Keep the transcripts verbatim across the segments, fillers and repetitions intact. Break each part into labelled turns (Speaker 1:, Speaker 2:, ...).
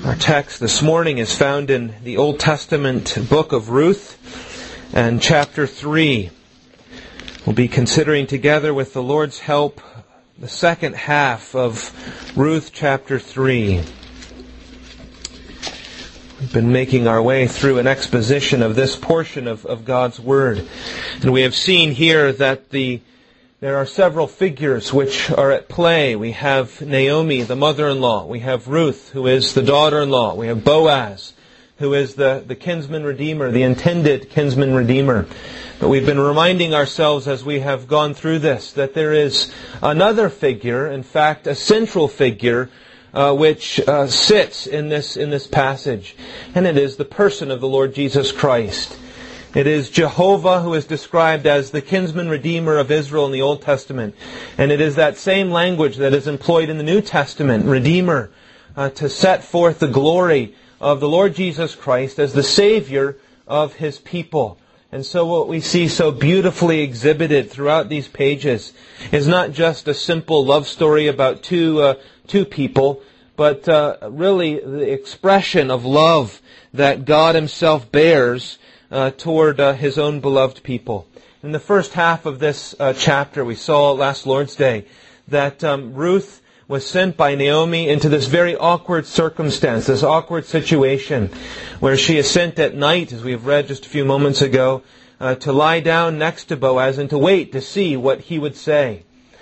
Speaker 1: Our text this morning is found in the Old Testament book of Ruth and chapter three. We'll be considering together with the Lord's help the second half of Ruth chapter three. We've been making our way through an exposition of this portion of, of God's Word. And we have seen here that the there are several figures which are at play. We have Naomi, the mother-in-law. We have Ruth, who is the daughter-in-law. We have Boaz, who is the, the kinsman redeemer, the intended kinsman redeemer. But we've been reminding ourselves as we have gone through this that there is another figure, in fact, a central figure, uh, which uh, sits in this in this passage. And it is the person of the Lord Jesus Christ. It is Jehovah who is described as the kinsman redeemer of Israel in the Old Testament. And it is that same language that is employed in the New Testament, redeemer, uh, to set forth the glory of the Lord Jesus Christ as the Savior of His people. And so what we see so beautifully exhibited throughout these pages is not just a simple love story about two, uh, two people, but uh, really the expression of love that God Himself bears Uh, toward uh, His own beloved people. In the first half of this uh, chapter, we saw last Lord's Day that um, Ruth was sent by Naomi into this very awkward circumstance, this awkward situation, where she is sent at night, as we have read just a few moments ago, uh, to lie down next to Boaz and to wait to see what he would say.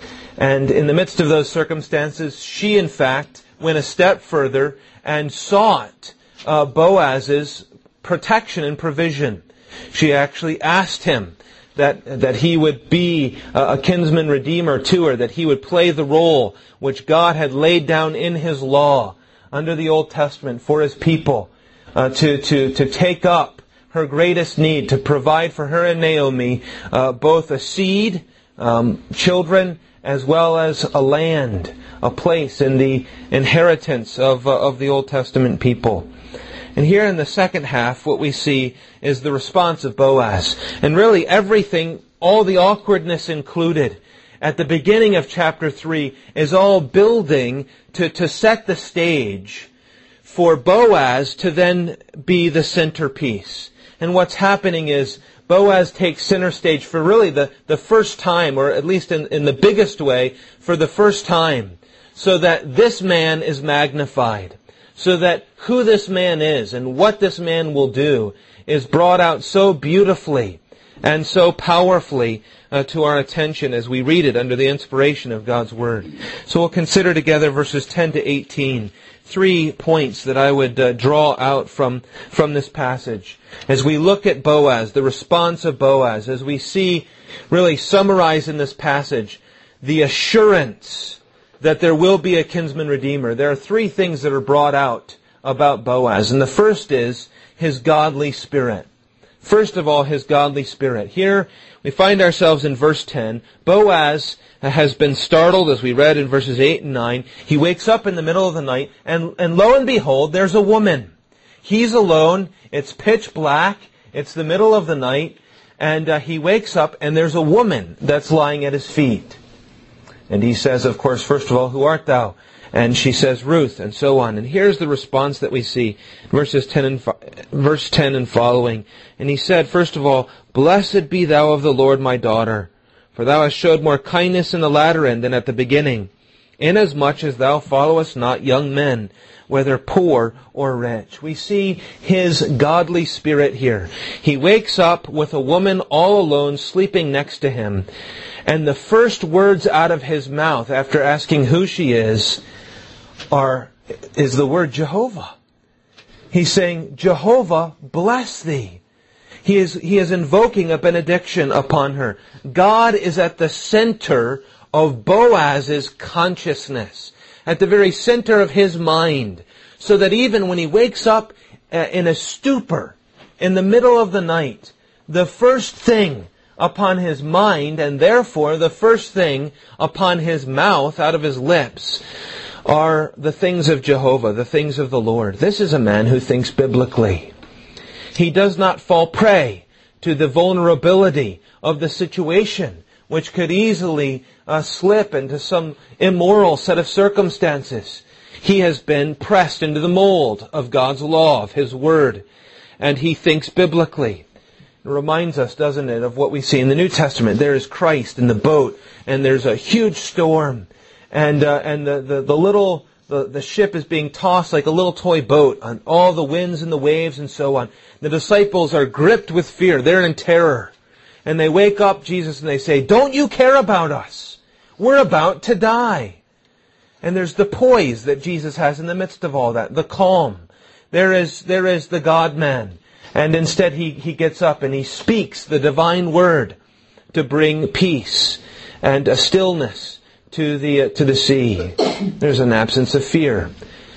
Speaker 1: And in the midst of those circumstances, she in fact went a step further and sought uh, Boaz's protection and provision. She actually asked him that that he would be a kinsman redeemer to her, that he would play the role which God had laid down in His law under the Old Testament for His people, uh, to, to, to take up her greatest need, to provide for her and Naomi uh, both a seed, um, children, as well as a land, a place in the inheritance of, uh, of the Old Testament people. And here in the second half, what we see is the response of Boaz. And really everything, all the awkwardness included, at the beginning of chapter three, is all building to, to set the stage for Boaz to then be the centerpiece. And what's happening is Boaz takes center stage for really the, the first time, or at least in, in the biggest way, for the first time, so that this man is magnified. So that who this man is and what this man will do is brought out so beautifully and so powerfully uh, to our attention as we read it under the inspiration of God's Word. So we'll consider together verses ten to eighteen, three points that I would uh, draw out from, from this passage. As we look at Boaz, the response of Boaz, as we see really summarized in this passage, the assurance that there will be a kinsman redeemer. There are three things that are brought out about Boaz. And the first is his godly spirit. First of all, his godly spirit. Here we find ourselves in verse ten. Boaz has been startled, as we read in verses eight and nine. He wakes up in the middle of the night, and, and lo and behold, there's a woman. He's alone. It's pitch black. It's the middle of the night. And uh, he wakes up, and there's a woman that's lying at his feet. And he says, of course, first of all, who art thou? And she says, Ruth, and so on. And here's the response that we see, verses ten and fo- verse ten and following. And he said, first of all, Blessed be thou of the Lord, my daughter, for thou hast showed more kindness in the latter end than at the beginning, inasmuch as thou followest not young men, whether poor or rich. We see his godly spirit here. He wakes up with a woman all alone sleeping next to him. And the first words out of his mouth after asking who she is are is the word Jehovah. He's saying, Jehovah bless thee. He is, he is invoking a benediction upon her. God is at the center of Boaz's consciousness, at the very center of his mind, so that even when he wakes up in a stupor in the middle of the night, the first thing upon his mind, and therefore the first thing upon his mouth, out of his lips, are the things of Jehovah, the things of the Lord. This is a man who thinks biblically. He does not fall prey to the vulnerability of the situation, which could easily uh, slip into some immoral set of circumstances. he has been pressed into the mold of God's law, of His Word, and he thinks biblically. It reminds us, doesn't it, of what we see in the New Testament. There is Christ in the boat, and there's a huge storm, and uh, and the, the, the little the, the ship is being tossed like a little toy boat on all the winds and the waves and so on. The disciples are gripped with fear. They're in terror. And they wake up Jesus and they say, "Don't you care about us? We're about to die." And there's the poise that Jesus has in the midst of all that, the calm. There is there is the God-man. And instead he, he gets up and he speaks the divine word to bring peace and a stillness to the uh, to the sea. There's an absence of fear.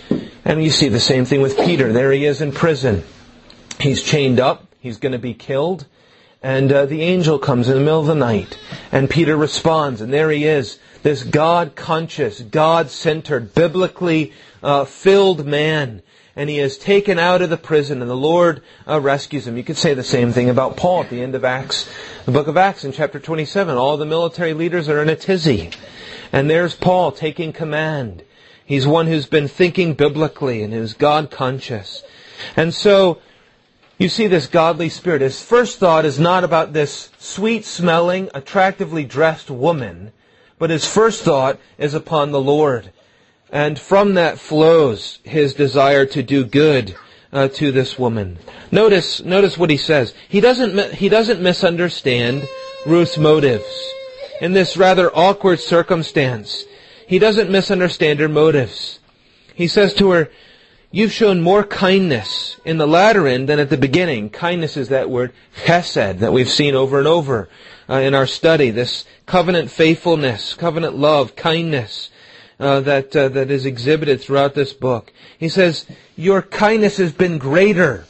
Speaker 1: And you see the same thing with Peter. There he is in prison. He's chained up. He's going to be killed. And uh, the angel comes in the middle of the night. And Peter responds. And there he is. This God-conscious, God-centered, biblically uh, filled man. And he is taken out of the prison, and the Lord uh, rescues him. You could say the same thing about Paul at the end of Acts, the book of Acts in chapter twenty-seven. All the military leaders are in a tizzy. And there's Paul taking command. He's one who's been thinking biblically and who's God-conscious. And so, you see this godly spirit. His first thought is not about this sweet-smelling, attractively dressed woman, but his first thought is upon the Lord. And from that flows his desire to do good uh, to this woman. Notice, notice what he says. He doesn't, he doesn't misunderstand Ruth's motives. In this rather awkward circumstance, he doesn't misunderstand her motives. He says to her, "You've shown more kindness in the latter end than at the beginning." Kindness is that word, chesed, that we've seen over and over uh, in our study. This covenant faithfulness, covenant love, kindness. Uh, that uh, that is exhibited throughout this book. He says, "Your kindness has been greater.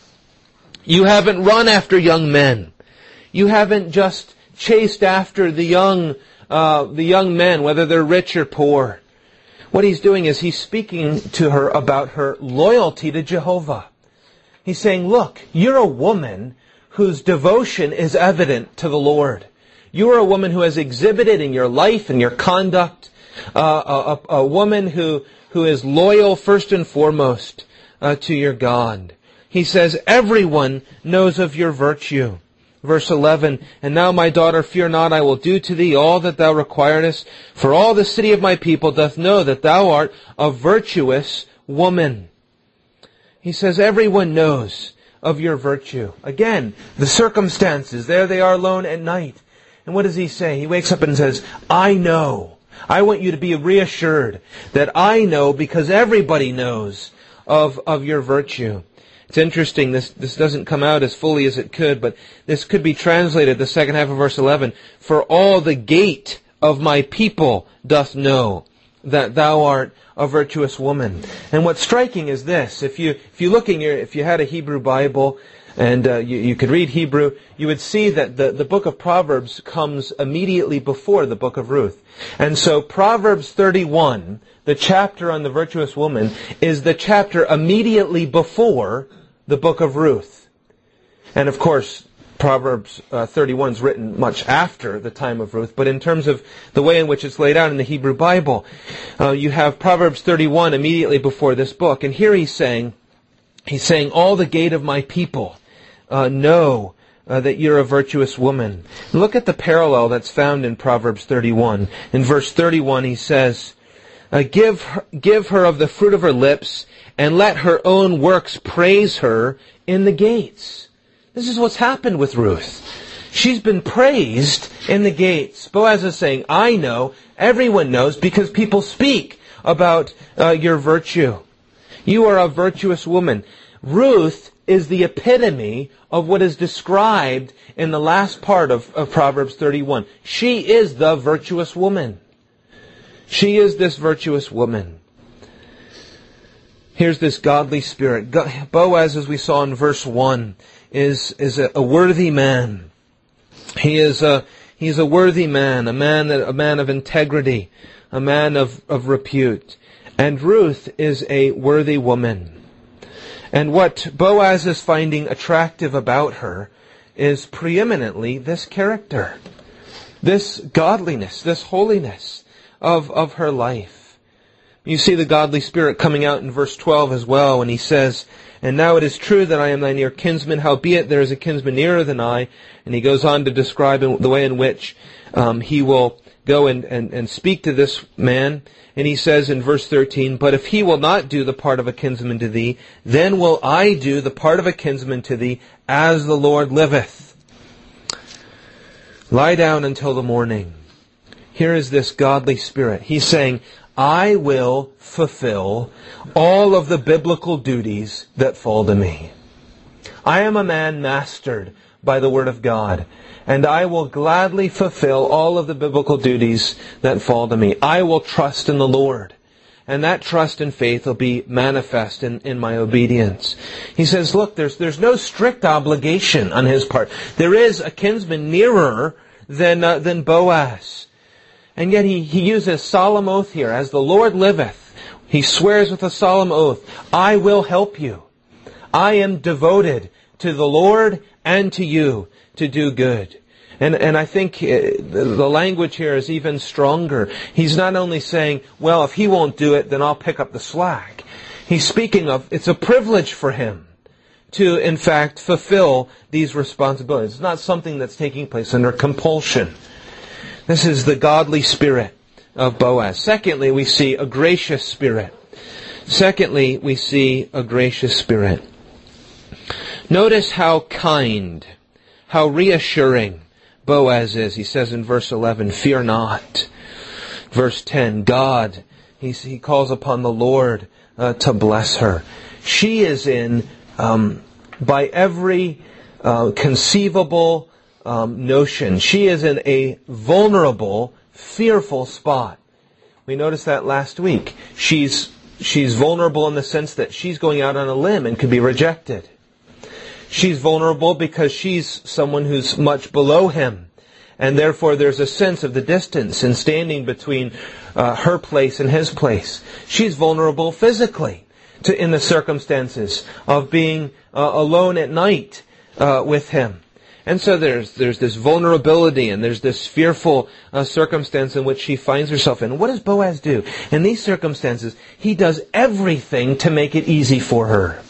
Speaker 1: You haven't run after young men. You haven't just chased after the young uh, the young men, whether they're rich or poor." What he's doing is he's speaking to her about her loyalty to Jehovah. He's saying, "Look, you're a woman whose devotion is evident to the Lord. You are a woman who has exhibited in your life and your conduct Uh, a, a woman who, who is loyal first and foremost uh, to your God." He says, "Everyone knows of your virtue." Verse eleven, "And now, my daughter, fear not, I will do to thee all that thou requirest, for all the city of my people doth know that thou art a virtuous woman." He says, everyone knows of your virtue. Again, the circumstances, there they are alone at night. And what does he say? He wakes up and says, "I know." I want you to be reassured that I know, because everybody knows of, of your virtue. It's interesting, this, this doesn't come out as fully as it could, but this could be translated, the second half of verse eleven, "For all the gate of my people doth know that thou art a virtuous woman." And what's striking is this, if you, if you look in your, if you had a Hebrew Bible, and uh, you, you could read Hebrew, you would see that the, the book of Proverbs comes immediately before the book of Ruth. And so Proverbs thirty-one, the chapter on the virtuous woman, is the chapter immediately before the book of Ruth. And of course, Proverbs uh, thirty-one is written much after the time of Ruth, but in terms of the way in which it's laid out in the Hebrew Bible, uh, you have Proverbs thirty-one immediately before this book. And here he's saying, he's saying, all the gate of my people Uh, know uh, that you're a virtuous woman. Look at the parallel that's found in Proverbs thirty-one. In verse thirty-one he says, uh, give, her, give her of the fruit of her lips, and let her own works praise her in the gates. This is what's happened with Ruth. She's been praised in the gates. Boaz is saying, I know, everyone knows, because people speak about uh, your virtue. You are a virtuous woman. Ruth is the epitome of what is described in the last part of, of Proverbs thirty-one. She is the virtuous woman. She is this virtuous woman. Here's this godly spirit. Boaz, as we saw in verse one, is, is a, a worthy man. He is a, he's a worthy man, a man, that, a man of integrity, a man of, of repute. And Ruth is a worthy woman. And what Boaz is finding attractive about her is preeminently this character, this godliness, this holiness of, of her life. You see the godly spirit coming out in verse twelve as well, when he says, "And now it is true that I am thy near kinsman, howbeit there is a kinsman nearer than I." And he goes on to describe the way in which um, he will go and, and, and speak to this man. And he says in verse thirteen, "But if he will not do the part of a kinsman to thee, then will I do the part of a kinsman to thee, as the Lord liveth. Lie down until the morning." Here is this godly spirit. He's saying, I will fulfill all of the biblical duties that fall to me. I am a man mastered by the Word of God, and I will gladly fulfill all of the biblical duties that fall to me. I will trust in the Lord, and that trust and faith will be manifest in, in my obedience. He says, look, there's, there's no strict obligation on his part. There is a kinsman nearer than, uh, than Boaz. And yet he, he uses solemn oath here. As the Lord liveth, he swears with a solemn oath, I will help you. I am devoted to the Lord and to you to do good. And, and I think the language here is even stronger. He's not only saying, well, if he won't do it, then I'll pick up the slack. He's speaking of, it's a privilege for him to, in fact, fulfill these responsibilities. It's not something that's taking place under compulsion. This is the godly spirit of Boaz. Secondly, we see a gracious spirit. Secondly, we see a gracious spirit. Notice how kind, how reassuring Boaz is. He says in verse eleven, fear not. Verse ten, God, he, he calls upon the Lord uh, to bless her. She is in, um, by every uh, conceivable Um, notion. She is in a vulnerable, fearful spot. We noticed that last week. She's she's vulnerable in the sense that she's going out on a limb and could be rejected. She's vulnerable because she's someone who's much below him, and therefore there's a sense of the distance and standing between uh, her place and his place. She's vulnerable physically to in the circumstances of being uh, alone at night uh, with him. And so there's there's this vulnerability and there's this fearful uh, circumstance in which she finds herself in. What does Boaz do? In these circumstances, he does everything to make it easy for her,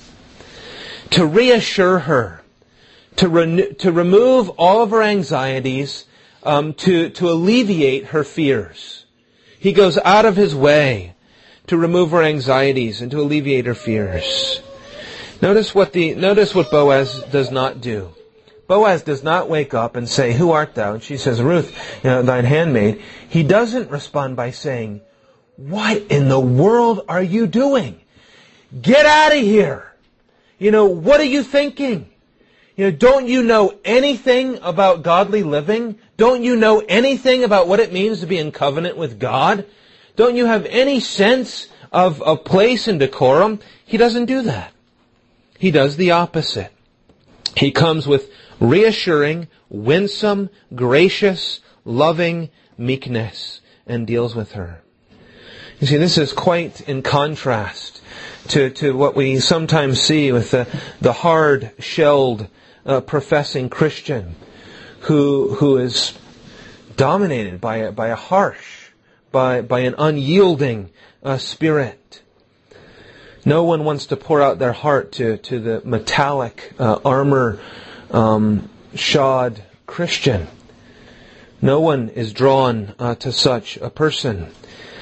Speaker 1: to reassure her, to re- to remove all of her anxieties, um, to to alleviate her fears. He goes out of his way to remove her anxieties and to alleviate her fears. Notice what the notice what Boaz does not do. Boaz does not wake up and say, who art thou? And she says, Ruth, you know, thine handmaid. He doesn't respond by saying, what in the world are you doing? Get out of here. You know, what are you thinking? You know, don't you know anything about godly living? Don't you know anything about what it means to be in covenant with God? Don't you have any sense of, of place and decorum? He doesn't do that. He does the opposite. He comes with reassuring, winsome, gracious, loving meekness and deals with her. You see, this is quite in contrast to, to what we sometimes see with the, the hard-shelled uh, professing Christian who who is dominated by a, by a harsh, by, by an unyielding uh, spirit. No one wants to pour out their heart to, to the metallic, uh, armor Um, shod Christian. No one is drawn uh, to such a person.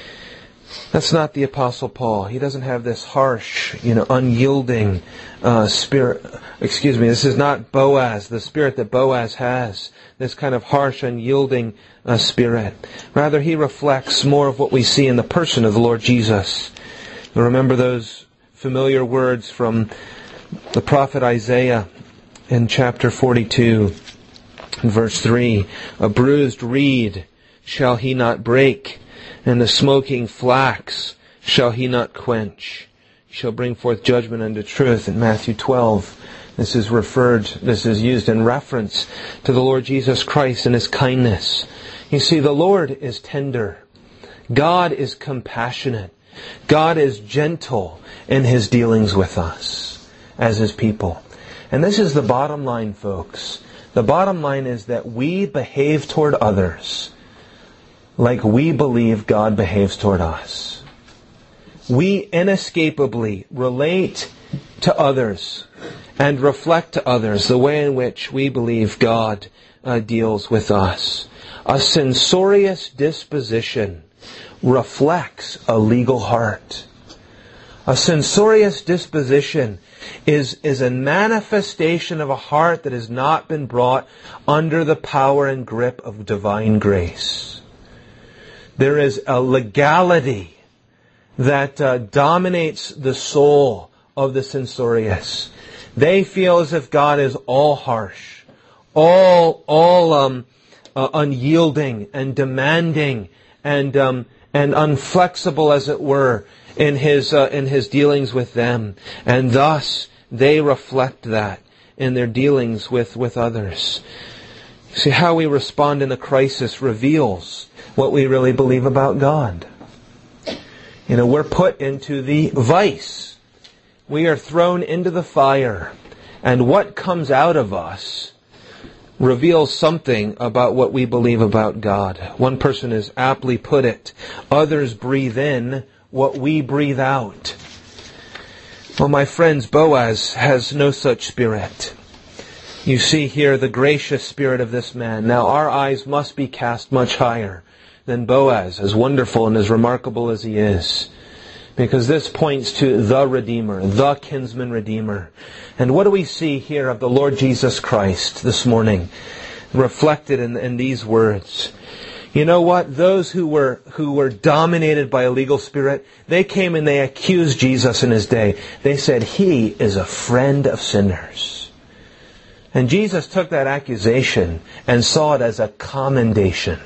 Speaker 1: That's not the Apostle Paul. He doesn't have this harsh, you know, unyielding uh, spirit. Excuse me, this is not Boaz, the spirit that Boaz has. This kind of harsh, unyielding uh, spirit. Rather, he reflects more of what we see in the person of the Lord Jesus. You remember those familiar words from the prophet Isaiah in chapter forty-two, verse three, a bruised reed shall he not break, and the smoking flax shall he not quench. He shall bring forth judgment unto truth. In Matthew twelve, this is referred, this is used in reference to the Lord Jesus Christ and His kindness. You see, the Lord is tender. God is compassionate. God is gentle in His dealings with us as His people. And this is the bottom line, folks. The bottom line is that we behave toward others like we believe God behaves toward us. we inescapably relate to others and reflect to others the way in which we believe God uh, deals with us. A censorious disposition reflects a legal heart. A censorious disposition is, is a manifestation of a heart that has not been brought under the power and grip of divine grace. There is a legality that uh, dominates the soul of the censorious. They feel as if God is all harsh, all all um, uh, unyielding and demanding and um, and unflexible, as it were, in his uh, in his dealings with them, and thus they reflect that in their dealings with with others. See, how we respond in a crisis reveals what we really believe about God. You know, we're put into the vice. We are thrown into the fire. And what comes out of us reveals something about what we believe about God. One person has aptly put it, others breathe in what we breathe out. Well, my friends, Boaz has no such spirit. You see here the gracious spirit of this man. Now, our eyes must be cast much higher than Boaz, as wonderful and as remarkable as he is. Because this points to the Redeemer, the kinsman Redeemer. And what do we see here of the Lord Jesus Christ this morning, reflected in, in these words? You know what? Those who were who were dominated by a legal spirit, they came and they accused Jesus in his day. They said, he is a friend of sinners. And Jesus took that accusation and saw it as a commendation.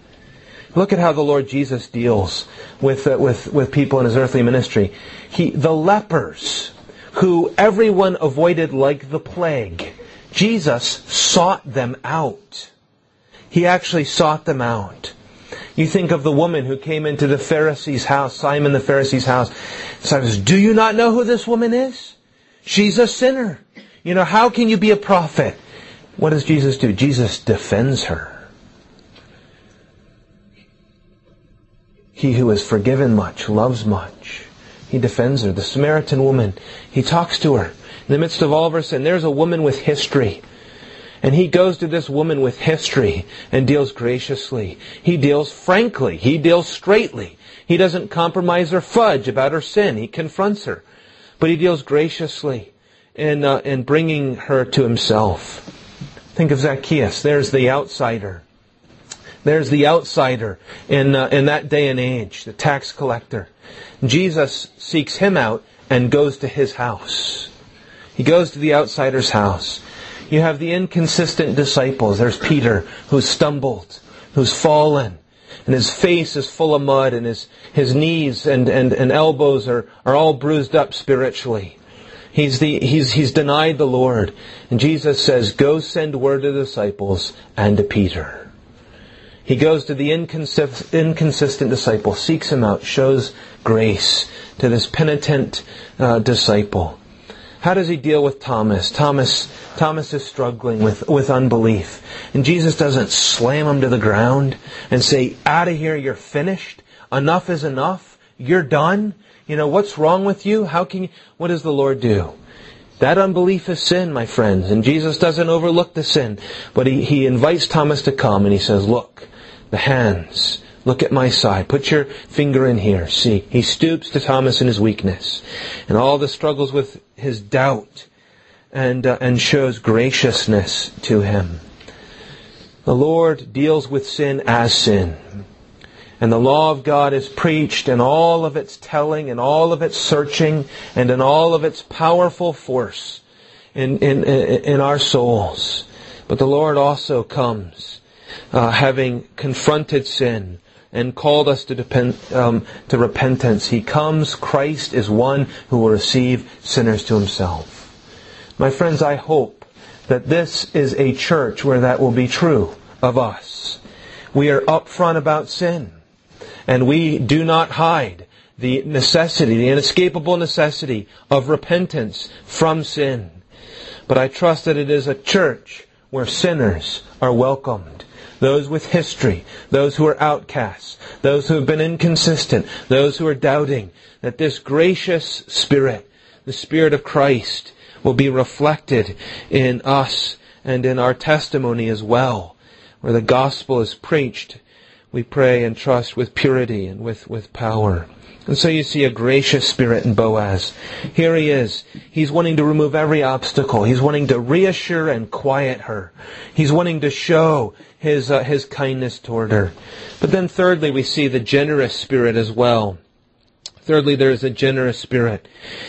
Speaker 1: Look at how the Lord Jesus deals with uh, with with people in his earthly ministry. He, the lepers, who everyone avoided like the plague, Jesus sought them out. He actually sought them out. You think of the woman who came into the Pharisee's house, Simon the Pharisee's house. Simon says, "Do you not know who this woman is? She's a sinner. You know, how can you be a prophet?" What does Jesus do? Jesus defends her. He who is forgiven much loves much. He defends her. The Samaritan woman, he talks to her in the midst of all of her sin. There's a woman with history. And he goes to this woman with history and deals graciously. He deals frankly. He deals straightly. He doesn't compromise or fudge about her sin. He confronts her. But he deals graciously in, uh, in bringing her to himself. Think of Zacchaeus. There's the outsider. There's the outsider in uh, in that day and age, the tax collector. Jesus seeks him out and goes to his house. He goes to the outsider's house. You have the inconsistent disciples. There's Peter, who's stumbled, who's fallen, and his face is full of mud, and his, his knees and, and, and elbows are, are all bruised up spiritually. He's the he's he's denied the Lord. And Jesus says, "Go send word to the disciples and to Peter." He goes to the inconsist- inconsistent disciple, seeks him out, shows grace to this penitent uh, disciple. How does he deal with Thomas? Thomas Thomas is struggling with, with unbelief. And Jesus doesn't slam him to the ground and say, "Out of here, you're finished. Enough is enough. You're done. You know, what's wrong with you? How can you..." What does the Lord do? That unbelief is sin, my friends. And Jesus doesn't overlook the sin. But he, he invites Thomas to come and he says, "Look, the hands. Look at my side. Put your finger in here. See." He stoops to Thomas in his weakness and all the struggles with his doubt, and uh, and shows graciousness to him. The Lord deals with sin as sin. And the law of God is preached in all of its telling and all of its searching and in all of its powerful force in, in, in our souls. But the Lord also comes Uh, having confronted sin and called us to depend, um, to repentance. He comes. Christ is one who will receive sinners to himself. My friends, I hope that this is a church where that will be true of us. We are upfront about sin, and we do not hide the necessity, the inescapable necessity of repentance from sin. But I trust that it is a church where sinners are welcomed, those with history, those who are outcasts, those who have been inconsistent, those who are doubting, that this gracious Spirit, the Spirit of Christ, will be reflected in us and in our testimony as well. Where the gospel is preached, we pray and trust with purity and with, with power. And so you see a gracious spirit in Boaz. Here he is. He's wanting to remove every obstacle. He's wanting to reassure and quiet her. He's wanting to show his uh, his kindness toward her. But then thirdly, we see the generous spirit as well. Thirdly, there is a generous spirit.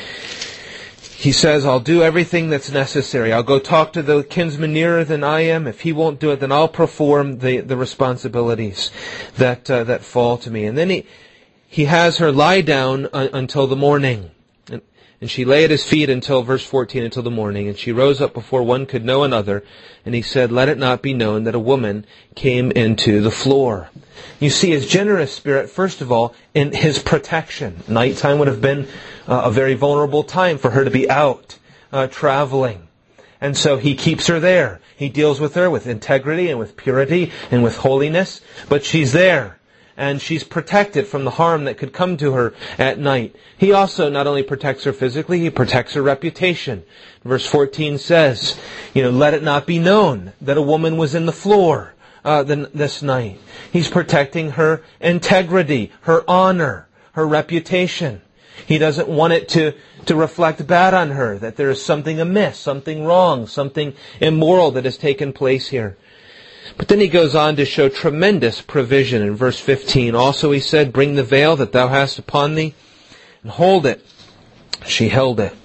Speaker 1: He says, I'll do everything that's necessary. I'll go talk to the kinsman nearer than I am. If he won't do it, then I'll perform the, the responsibilities that uh, that fall to me. And then he he has her lie down uh, until the morning. And, and she lay at his feet until, verse fourteen, until the morning. And she rose up before one could know another. And he said, let it not be known that a woman came into the floor. You see his generous spirit, first of all, in his protection. Nighttime would have been uh, a very vulnerable time for her to be out uh, traveling. And so he keeps her there. He deals with her with integrity and with purity and with holiness. But she's there. And she's protected from the harm that could come to her at night. He also not only protects her physically, he protects her reputation. Verse fourteen says, you know, let it not be known that a woman was in the floor uh, this night. He's protecting her integrity, her honor, her reputation. He doesn't want it to, to reflect bad on her, that there is something amiss, something wrong, something immoral that has taken place here. But then he goes on to show tremendous provision in verse fifteen. Also he said, bring the veil that thou hast upon thee, and hold it. She held it.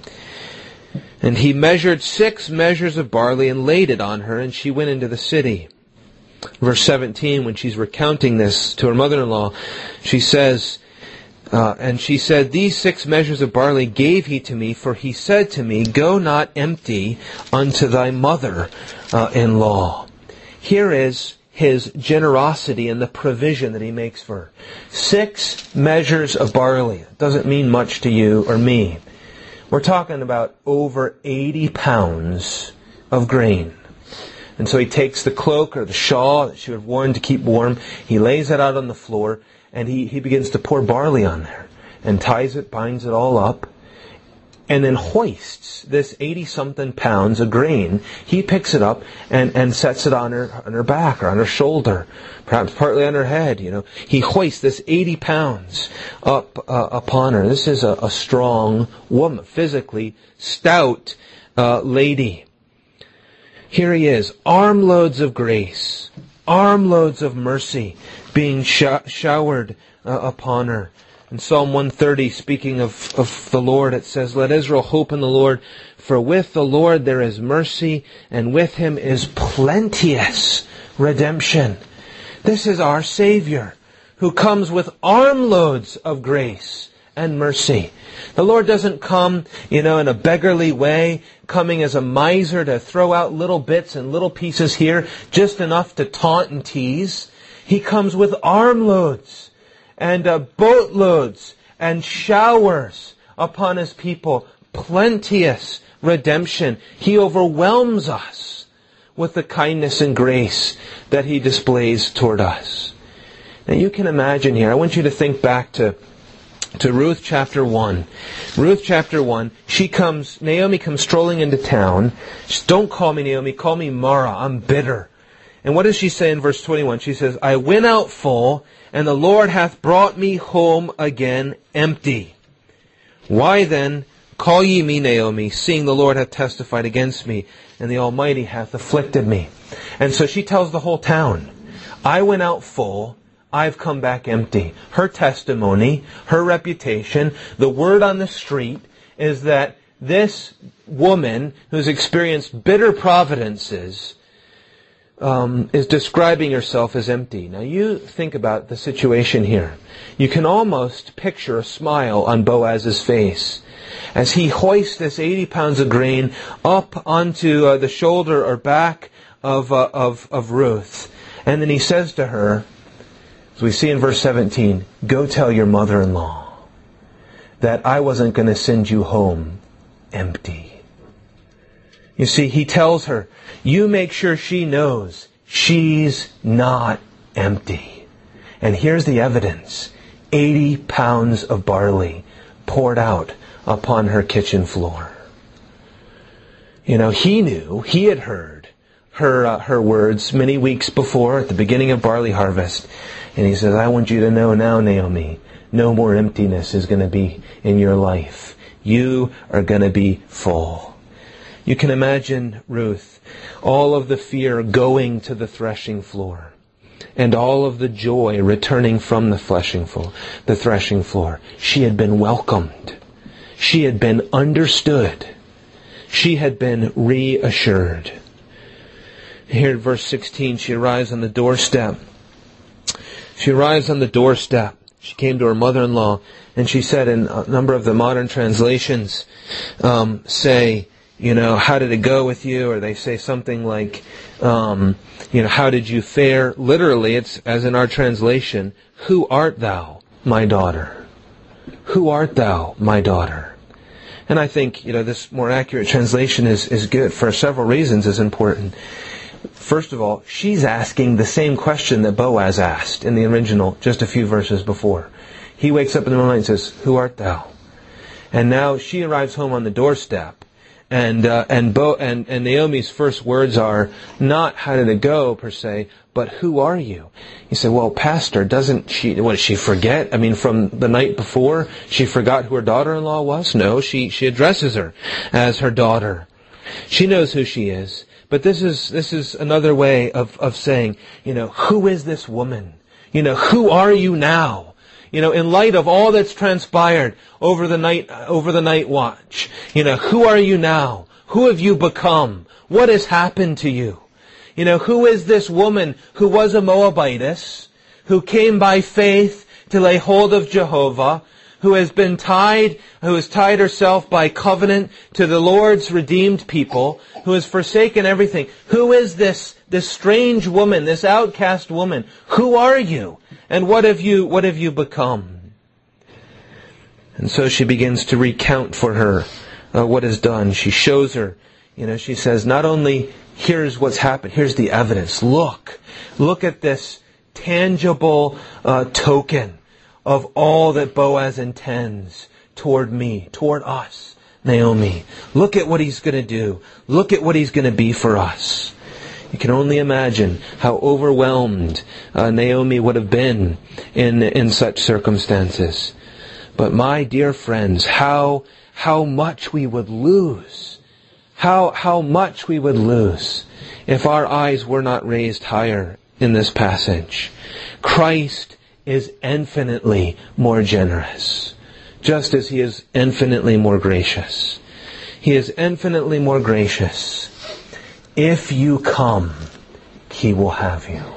Speaker 1: And he measured six measures of barley and laid it on her, and she went into the city. Verse seventeen, when she's recounting this to her mother-in-law, she says, uh, and she said, these six measures of barley gave he to me, for he said to me, go not empty unto thy mother-in-law. Here is his generosity and the provision that he makes for her. Six measures of barley. It doesn't mean much to you or me. We're talking about over eighty pounds of grain. And so he takes the cloak or the shawl that she would have worn to keep warm. He lays it out on the floor, and he, he begins to pour barley on there and ties it, binds it all up, and then hoists this eighty-something pounds of grain. He picks it up and, and sets it on her on her back or on her shoulder, perhaps partly on her head. You know, he hoists this eighty pounds up uh, upon her. This is a, a strong woman, physically stout uh, lady. Here he is, armloads of grace, armloads of mercy being sh- showered uh, upon her. In Psalm one thirty, speaking of, of the Lord, it says, let Israel hope in the Lord, for with the Lord there is mercy, and with Him is plenteous redemption. This is our Savior, who comes with armloads of grace and mercy. The Lord doesn't come, you know, in a beggarly way, coming as a miser to throw out little bits and little pieces here, just enough to taunt and tease. He comes with armloads and uh, boatloads and showers upon His people. Plenteous redemption. He overwhelms us with the kindness and grace that He displays toward us. Now you can imagine here, I want you to think back to to Ruth chapter one. Ruth chapter one, she comes, Naomi comes strolling into town. She says, don't call me Naomi, call me Mara, I'm bitter. And what does she say in verse twenty-one? She says, I went out full, and the Lord hath brought me home again empty. Why then call ye me Naomi, seeing the Lord hath testified against me, and the Almighty hath afflicted me? And so she tells the whole town, I went out full, I've come back empty. Her testimony, her reputation, the word on the street is that this woman who's experienced bitter providences um, is describing herself as empty. Now you think about the situation here. You can almost picture a smile on Boaz's face as he hoists this eighty pounds of grain up onto uh, the shoulder or back of, uh, of, of Ruth. And then he says to her, as we see in verse seventeen, go tell your mother-in-law that I wasn't going to send you home empty. You see, he tells her, you make sure she knows she's not empty. And here's the evidence. eighty pounds of barley poured out upon her kitchen floor. You know, he knew, he had heard her uh, her words many weeks before at the beginning of barley harvest. And he says, I want you to know now, Naomi, no more emptiness is going to be in your life. You are going to be full. You can imagine Ruth, all of the fear going to the threshing floor, and all of the joy returning from the threshing floor. The threshing floor. She had been welcomed. She had been understood. She had been reassured. Here in verse sixteen, she arrives on the doorstep. She arrives on the doorstep. She came to her mother-in-law, and she said, in a number of the modern translations um, say, you know, how did it go with you? Or they say something like, um, you know, how did you fare? Literally, it's as in our translation, who art thou, my daughter? Who art thou, my daughter? And I think, you know, this more accurate translation is, is good for several reasons, is important. First of all, she's asking the same question that Boaz asked in the original just a few verses before. He wakes up in the morning and says, who art thou? And now she arrives home on the doorstep. And uh, and, Bo, and and Naomi's first words are not how did it go per se, but who are you? He said, well, Pastor, doesn't she, what did she forget? I mean, from the night before, she forgot who her daughter-in-law was? No, she, she addresses her as her daughter. She knows who she is. But this is this is another way of, of saying, you know, who is this woman? You know, who are you now? You know, in light of all that's transpired over the night, over the night watch, you know, who are you now? Who have you become? What has happened to you? You know, who is this woman who was a Moabitess, who came by faith to lay hold of Jehovah, who has been tied, who has tied herself by covenant to the Lord's redeemed people, who has forsaken everything? Who is this, this strange woman, this outcast woman? Who are you? And what have you, what have you become? And so she begins to recount for her uh, what is done. She shows her, you know, she says, not only here's what's happened, here's the evidence. Look, look at this tangible uh, token of all that Boaz intends toward me, toward us, Naomi. Look at what he's going to do. Look at what he's going to be for us. You can only imagine how overwhelmed uh, Naomi would have been in in such circumstances. But my dear friends, how how much we would lose, how how much we would lose if our eyes were not raised higher in this passage. Christ is infinitely more generous, just as He is infinitely more gracious. He is infinitely more gracious. If you come, He will have you.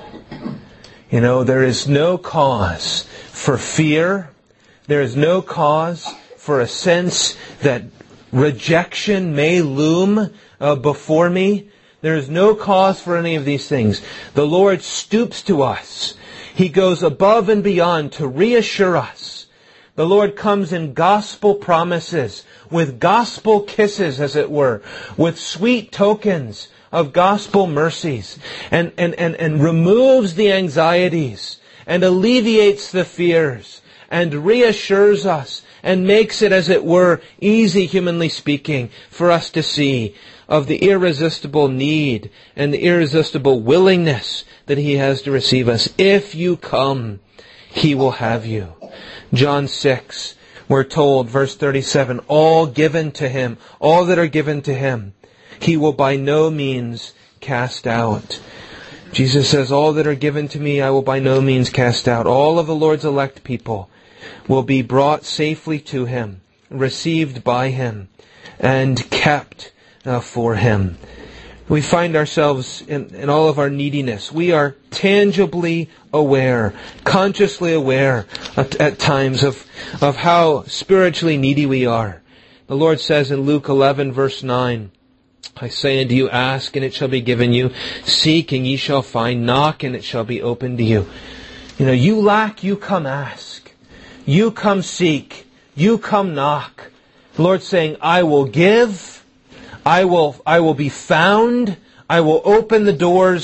Speaker 1: You know, there is no cause for fear. There is no cause for a sense that rejection may loom uh, before me. There is no cause for any of these things. The Lord stoops to us. He goes above and beyond to reassure us. The Lord comes in gospel promises, with gospel kisses, as it were, with sweet tokens of gospel mercies, and, and, and, and removes the anxieties, and alleviates the fears, and reassures us, and makes it, as it were, easy, humanly speaking, for us to see of the irresistible need and the irresistible willingness that He has to receive us. If you come, He will have you. John six, we're told, verse thirty-seven, all given to Him, all that are given to Him, He will by no means cast out. Jesus says, all that are given to me, I will by no means cast out. All of the Lord's elect people will be brought safely to Him, received by Him, and kept uh, for Him. We find ourselves in, in all of our neediness. We are tangibly aware, consciously aware at, at times of, of how spiritually needy we are. The Lord says in Luke eleven, verse nine, I say unto you, ask, and it shall be given you. Seek, and ye shall find. Knock, and it shall be opened to you. You know, you lack, you come ask. You come seek. You come knock. The Lord's saying, I will give. I will, I will be found. I will open the doors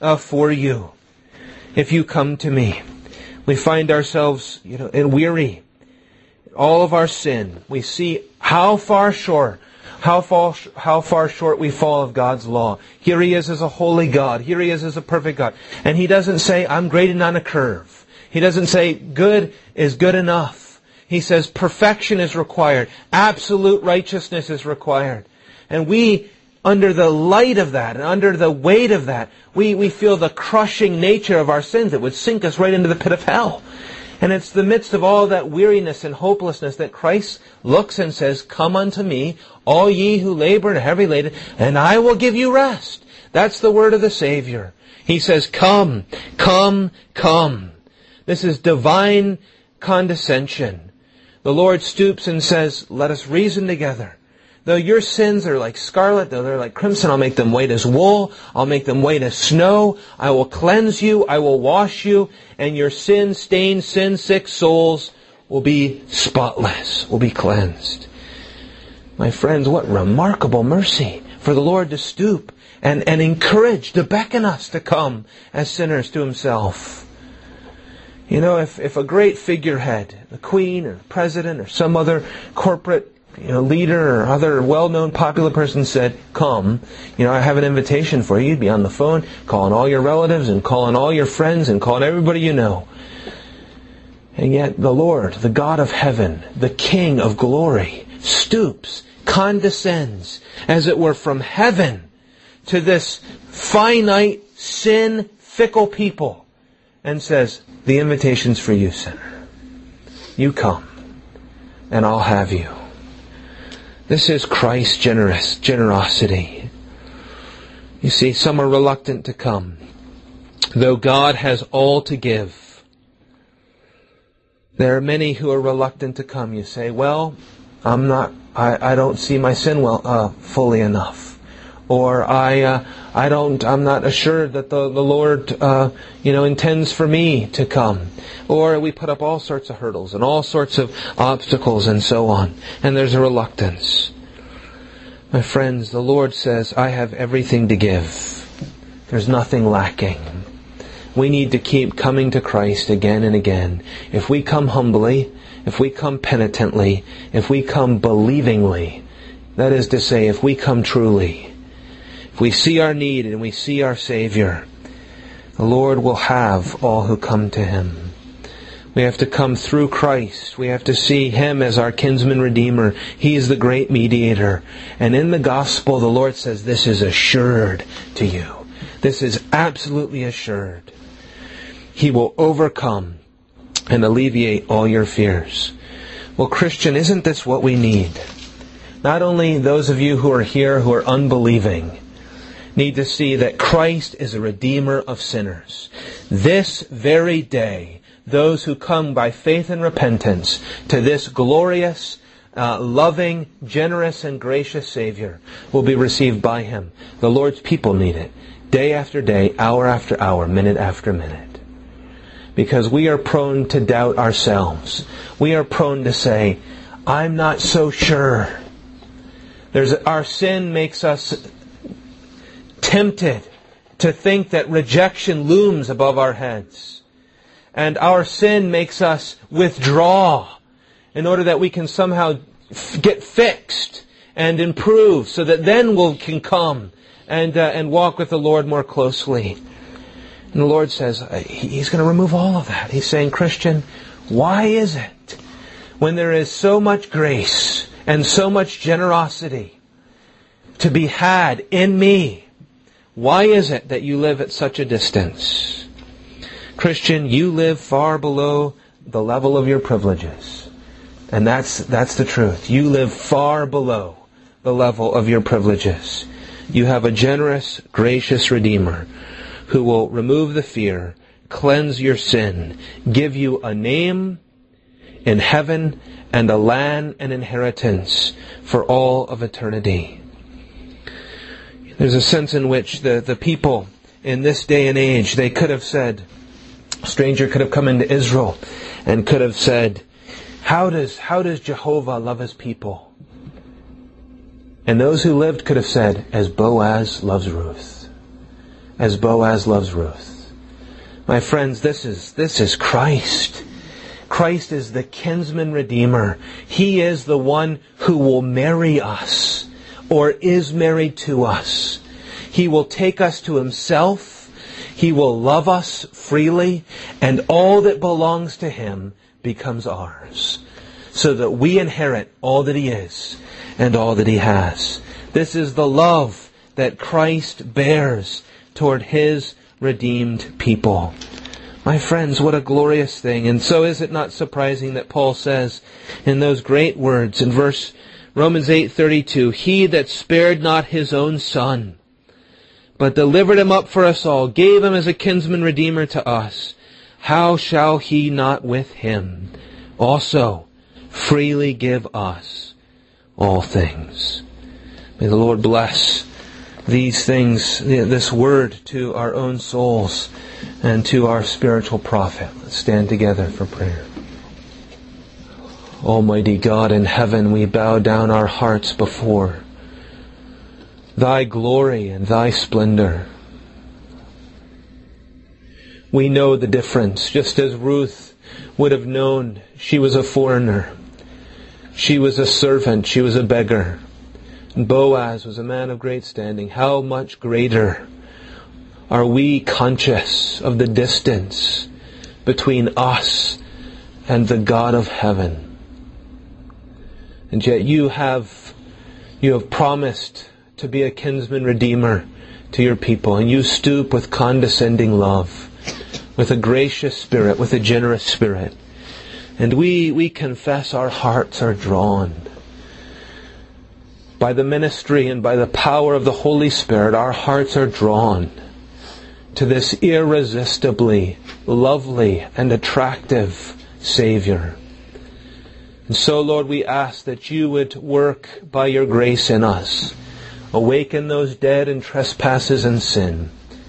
Speaker 1: uh, for you. If you come to me, we find ourselves, you know, in weary. All of our sin. We see how far short, how far, how far short we fall of God's law. Here He is as a holy God. Here He is as a perfect God. And He doesn't say, I'm grading on a curve. He doesn't say, good is good enough. He says, perfection is required. Absolute righteousness is required. And we, under the light of that, and under the weight of that, we, we feel the crushing nature of our sins that would sink us right into the pit of hell. And it's the midst of all that weariness and hopelessness that Christ looks and says, come unto me, all ye who labor and are heavy laden, and I will give you rest. That's the word of the Savior. He says, come, come, come. This is divine condescension. The Lord stoops and says, let us reason together. Though your sins are like scarlet, though they're like crimson, I'll make them white as wool. I'll make them white as snow. I will cleanse you. I will wash you. And your sin-stained, sin-sick souls will be spotless, will be cleansed. My friends, what remarkable mercy for the Lord to stoop and, and encourage, to beckon us to come as sinners to Himself. You know, if, if a great figurehead, the Queen or the President or some other corporate you know, leader or other well-known popular person said, come, you know, I have an invitation for you. You'd be on the phone calling all your relatives and calling all your friends and calling everybody you know. And yet the Lord, the God of heaven, the King of glory, stoops, condescends, as it were from heaven, to this finite, sin, fickle people, and says, the invitation's for you, sinner. You come, and I'll have you. This is Christ's generous generosity. You see, some are reluctant to come, though God has all to give. There are many who are reluctant to come. You say, well, I'm not, I, I don't see my sin well, uh, fully enough. Or I, uh, I don't, I'm not assured that the, the Lord, uh, you know, intends for me to come. Or we put up all sorts of hurdles and all sorts of obstacles and so on. And there's a reluctance. My friends, the Lord says, I have everything to give. There's nothing lacking. We need to keep coming to Christ again and again. If we come humbly, if we come penitently, if we come believingly, that is to say, if we come truly, if we see our need and we see our Savior, the Lord will have all who come to Him. We have to come through Christ. We have to see Him as our kinsman redeemer. He is the great mediator. And in the gospel, the Lord says, this is assured to you. This is absolutely assured. He will overcome and alleviate all your fears. Well, Christian, isn't this what we need? Not only those of you who are here who are unbelieving need to see that Christ is a redeemer of sinners. This very day, those who come by faith and repentance to this glorious, uh, loving, generous, and gracious Savior will be received by Him. The Lord's people need it. Day after day, hour after hour, minute after minute. Because we are prone to doubt ourselves. We are prone to say, I'm not so sure. There's, our sin makes us tempted to think that rejection looms above our heads. And our sin makes us withdraw in order that we can somehow f- get fixed and improve so that then we can come and, uh, and walk with the Lord more closely. And the Lord says, He's going to remove all of that. He's saying, Christian, why is it when there is so much grace and so much generosity to be had in me, why is it that you live at such a distance? Christian, you live far below the level of your privileges. And that's that's the truth. You live far below the level of your privileges. You have a generous, gracious Redeemer who will remove the fear, cleanse your sin, give you a name in heaven and a land and inheritance for all of eternity. There's a sense in which the, the people in this day and age, they could have said, a stranger could have come into Israel and could have said, how does, how does Jehovah love His people? And those who lived could have said, as Boaz loves Ruth. as Boaz loves Ruth. My friends, this is, this is Christ. Christ is the kinsman redeemer. He is the one who will marry us, or is married to us. He will take us to Himself. He will love us freely, and all that belongs to Him becomes ours, so that we inherit all that He is and all that He has. This is the love that Christ bears toward His redeemed people. My friends, what a glorious thing. And so is it not surprising that Paul says in those great words in verse Romans eight thirty-two, He that spared not His own Son, but delivered Him up for us all, gave Him as a kinsman redeemer to us, how shall He not with Him also freely give us all things? May the Lord bless these things, this word to our own souls and to our spiritual prophet. Let's stand together for prayer. Almighty God in heaven, we bow down our hearts before Thy glory and Thy splendor. We know the difference, just as Ruth would have known. She was a foreigner. She was a servant. She was a beggar. And Boaz was a man of great standing. How much greater are we conscious of the distance between us and the God of heaven? And yet you have, you have promised to be a kinsman redeemer to your people. And you stoop with condescending love, with a gracious spirit, with a generous spirit. And we, we confess our hearts are drawn. By the ministry and by the power of the Holy Spirit, our hearts are drawn to this irresistibly lovely and attractive Savior. And so, Lord, we ask that you would work by your grace in us. Awaken those dead in trespasses and sin.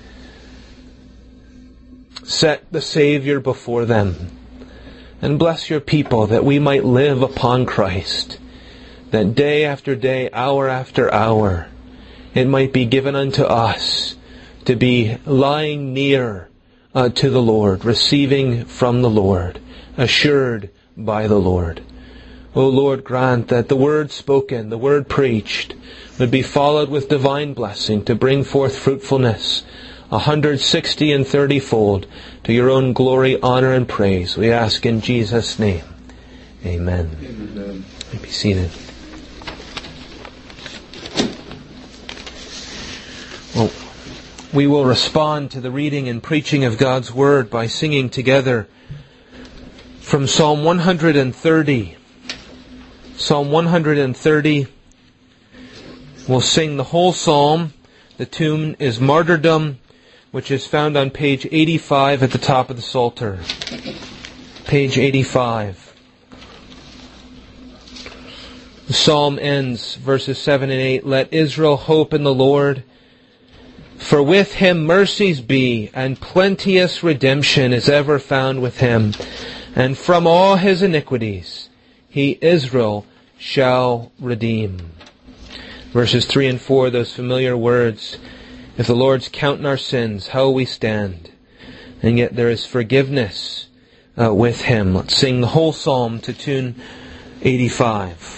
Speaker 1: Set the Savior before them. And bless your people that we might live upon Christ. That day after day, hour after hour, it might be given unto us to be lying near uh, to the Lord, receiving from the Lord, assured by the Lord. O Lord, grant that the word spoken, the word preached, would be followed with divine blessing to bring forth fruitfulness, a hundred sixty and thirty fold, to your own glory, honor, and praise. We ask in Jesus' name. Amen. Amen. Be seated. Well, we will respond to the reading and preaching of God's Word by singing together from Psalm one hundred thirty. Psalm one hundred thirty. We'll sing the whole psalm. The tune is Martyrdom, which is found on page eighty-five at the top of the Psalter. Page eighty-five. The psalm ends, verses seven and eight. Let Israel hope in the Lord, for with Him mercies be, and plenteous redemption is ever found with Him. And from all his iniquities He, Israel, shall redeem. Verses three and four, those familiar words. If the Lord's counting our sins, how will we stand? And yet there is forgiveness uh, with Him. Let's sing the whole psalm to tune eighty-five.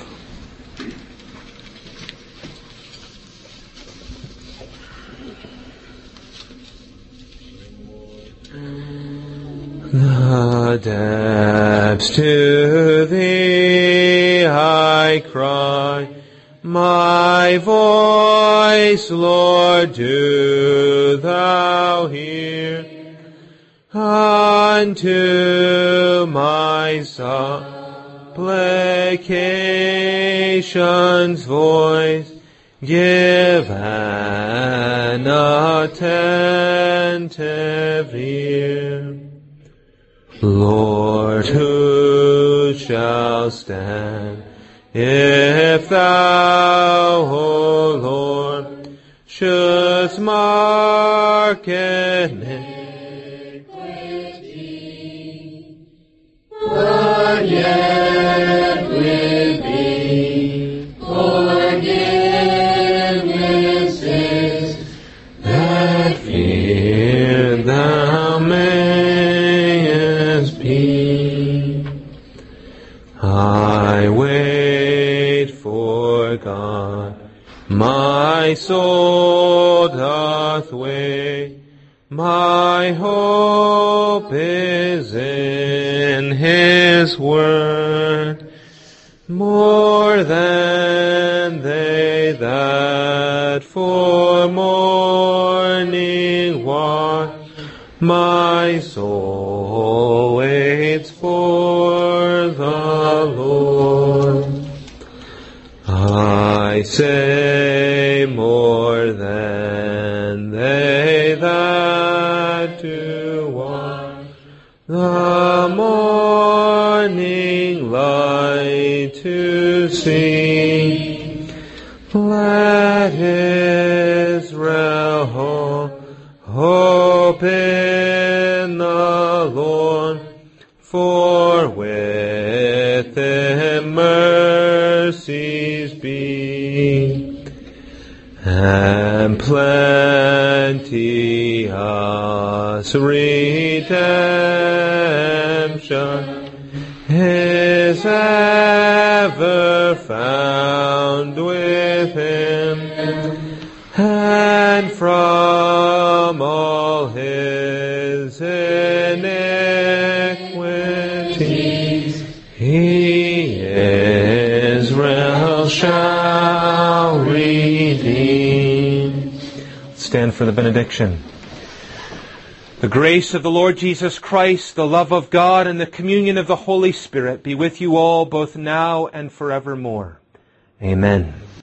Speaker 1: The depths to Thee I cry, my voice, Lord, do Thou hear. Unto my supplications voice give an attentive ear. Lord, who shall stand if Thou, O Lord, shouldst mark iniquity? But yet with Thee forgiveness is that fear. soul doth wait. My hope is in His word, more than they that for morning watch. My soul waits for the Lord. I say more than they that do watch the morning light to see. Let Israel hope, hope in the Lord, for with Him mercies be, and plenteous redemption is ever found with Him, and from all his iniquities He Israel shall redeem. Stand for the benediction. The grace of the Lord Jesus Christ, the love of God, and the communion of the Holy Spirit be with you all, both now and forevermore. Amen.